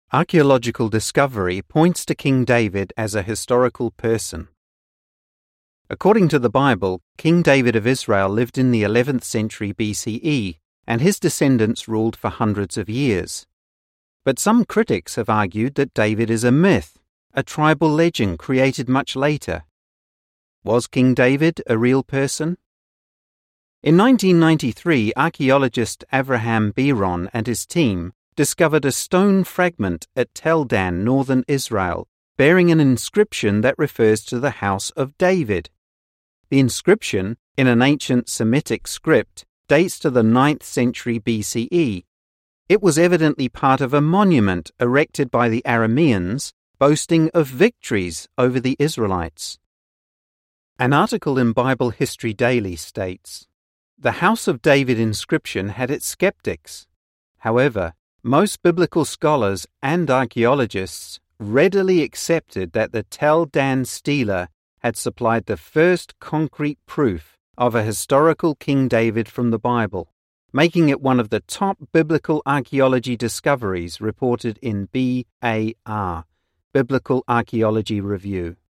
Archaeological discovery points to King David as a historical person. According to the Bible, King David of Israel lived in the 11th century BCE, and his descendants ruled for hundreds of years. But some critics have argued that David is a myth, a tribal legend created much later. Was King David a real person? In 1993, archaeologist Avraham Biron and his team discovered a stone fragment at Tel Dan, northern Israel, bearing an inscription that refers to the house of David. The inscription, in an ancient Semitic script, dates to the 9th century BCE. It was evidently part of a monument erected by the Arameans, boasting of victories over the Israelites. An article in Bible History Daily states, "The House of David inscription had its skeptics. However, most biblical scholars and archaeologists readily accepted that the Tel Dan stela had supplied the first concrete proof of a historical King David from the Bible, making it one of the top biblical archaeology discoveries reported in BAR, Biblical Archaeology Review.